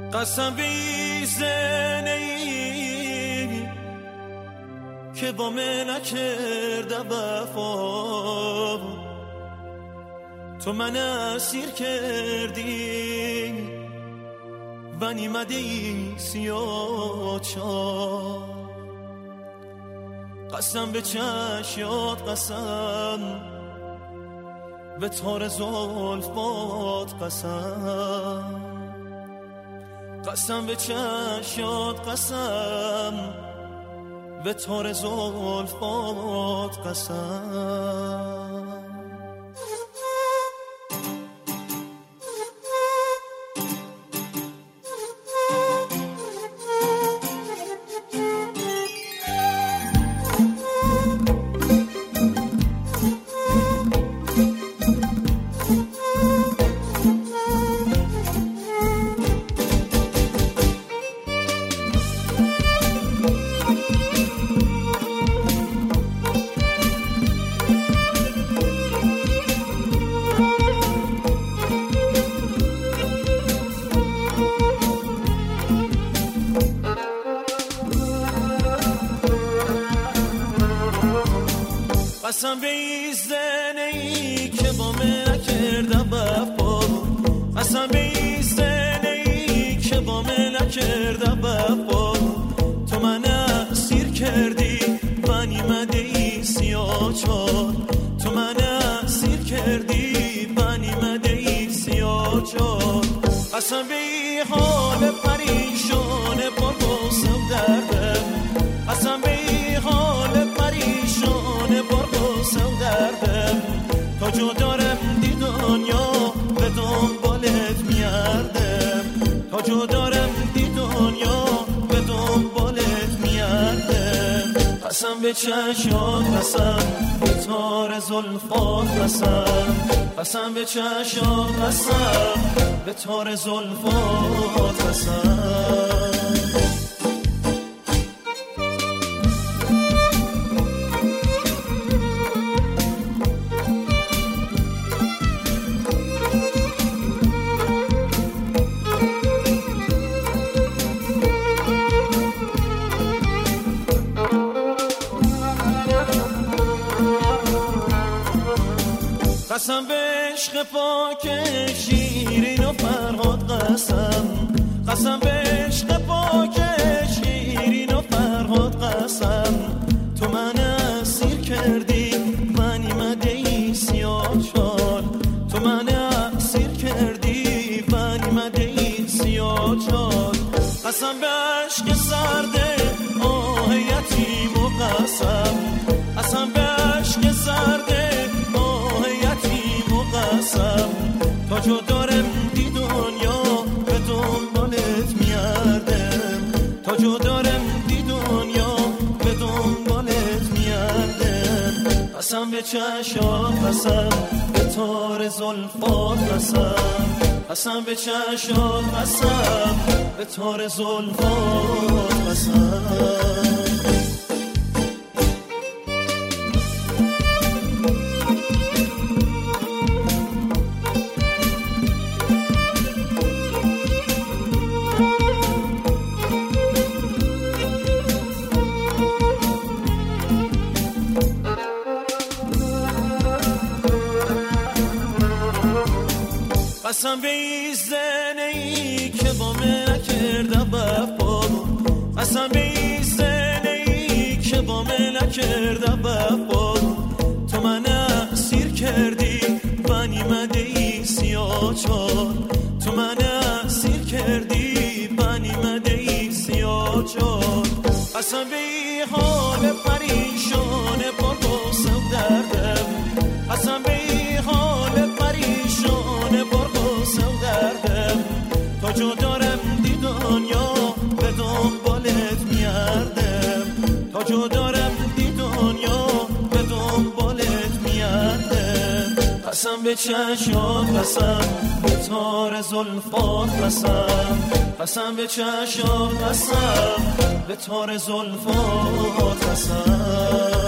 قسم به زنی که با من نکرده وفا، تو من اسیر کردی و نیمده ای سیاه چار. قسم به چشیات، قسم به تار زلفات، قسم قسم به چشیات، قسم به تار زلفات، قسم. قسم به این زنی که با من نکرده وفا، قسم به این زنی که با من نکرده وفا، تو من اسیر کردی و نیمده ای سیاه چار. تو من اسیر کردی و نیمده ای سیاه چار. قسم به این حال پریشان پر غصه و دردم، قسم به این حال پریشان پر غصه و دردم، تا جدارم دی دنیا به دنبالت میردم، تا جدارم دی دنیا به دنبالت میردم. قسم به چشات، قسم به تار زلفات، قسم قسم به چشات، قسم به تار زلفات، قسم. قسم به عشق پاک شیرین و فرهاد، قسم قسم به عشق پاک شیرین و فرهاد، قسم تو من اسیر کردی و نیمده ای سیاه چار. تو من اسیر کردی و نیمده ای سیاه چار. قسم به عشق سرده آه یتیم و قسم، قسم به عشق سرده قسم، تا جدارم دی دنیا به دنبالت میردم، تا جدارم دی دنیا به دنبالت میردم. قسم به چشات، قسم به تار زلفات، قسم قسم به چشات، قسم به تار زلفات، قسم. قسم به این زنی که با من نکرده وفا، قسم به این زنی که با من نکرده وفا، تو من اسیر کردی و نیمده ای سیاه چار. تو من اسیر کردی و نیمده ای سیاه چار. قسم به این حال پریشان پر غصه و دردم، قسم به این حال پریشان پر غصه و دردم، تا جدارم دی دنیا به دنبالت میردم، تا جدارم دی دنیا به دنبالت میردم. قسم به چشات، قسم به تار زلفات، قسم قسم به چشات، قسم به تار زلفات، قسم.